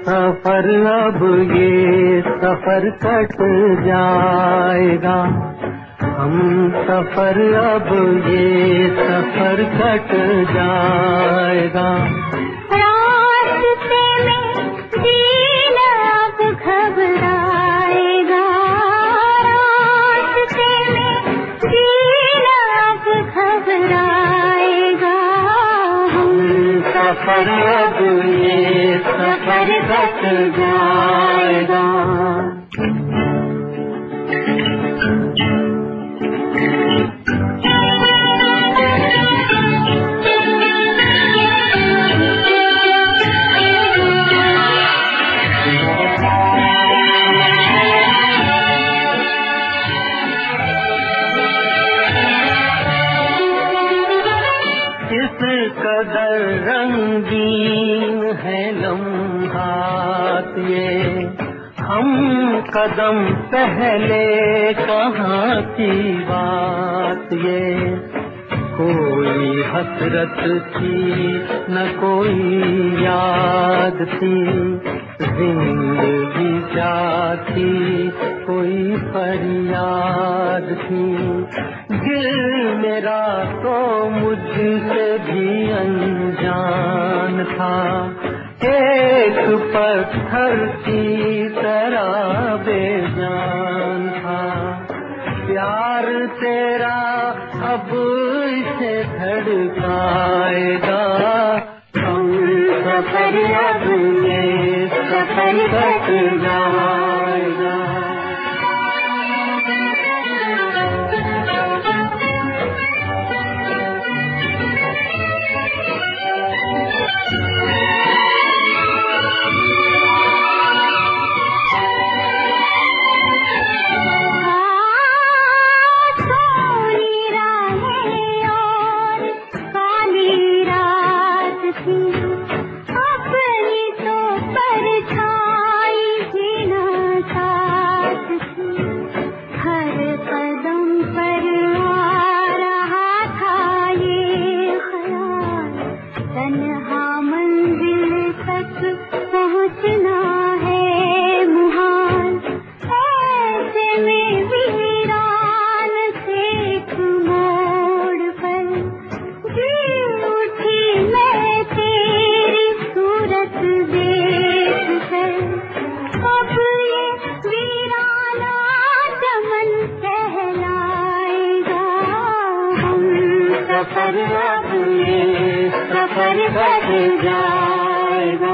सफर अब ये सफर कट जाएगा, हम सफर अब ये सफर कट जाएगा। रास्ते में दिल अब घबराएगा, रास्ते में दिल अब घबराएगा, हम सफर अब ये सफर कट जाएगा। कदर रंगीन है लम्हात ये, हम कदम पहले कहाँ की बात ये। कोई हसरत थी न कोई याद थी, जिंदगी क्या थी कोई फरियाद थी। दिल मेरा तो मुझसे भी अनजान था, एक पत्थर की तरह बेजान था। प्यार तेरा अब इसे धड़काएगा, हम सफर अब ये सफर कट जाएगा। सफर कट जाएगा।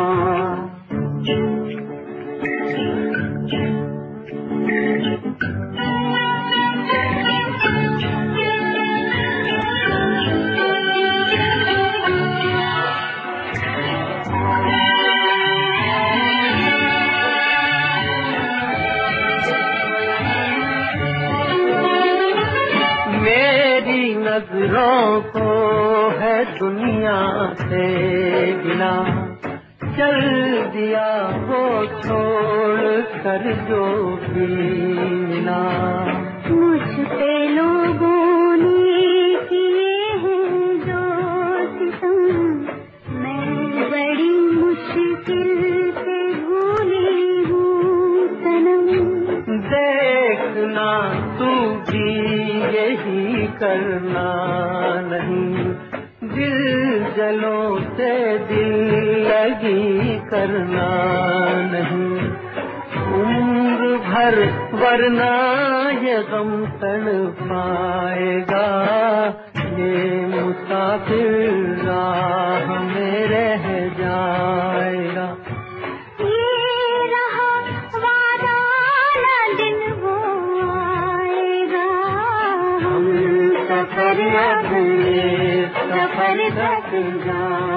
मेरी नजरों को है दुनिया से गिला, चल दिया वो छोड़ कर जो भी मिला। मुझ पे लोगों ने किए हैं जो सितम, मैं बड़ी मुश्किल से भूली हूँ सनम। देखना तू भी यही करना नहीं, दिल जलों से दिल लगी करना नहीं। उम्र भर वरना ये गम तड़ पाएगा, ये मुसाफिर राह में रह जाएगा। ये रहा वादा न दिन वो आएगा, हम सफर अब ये सफर कट जाएगा।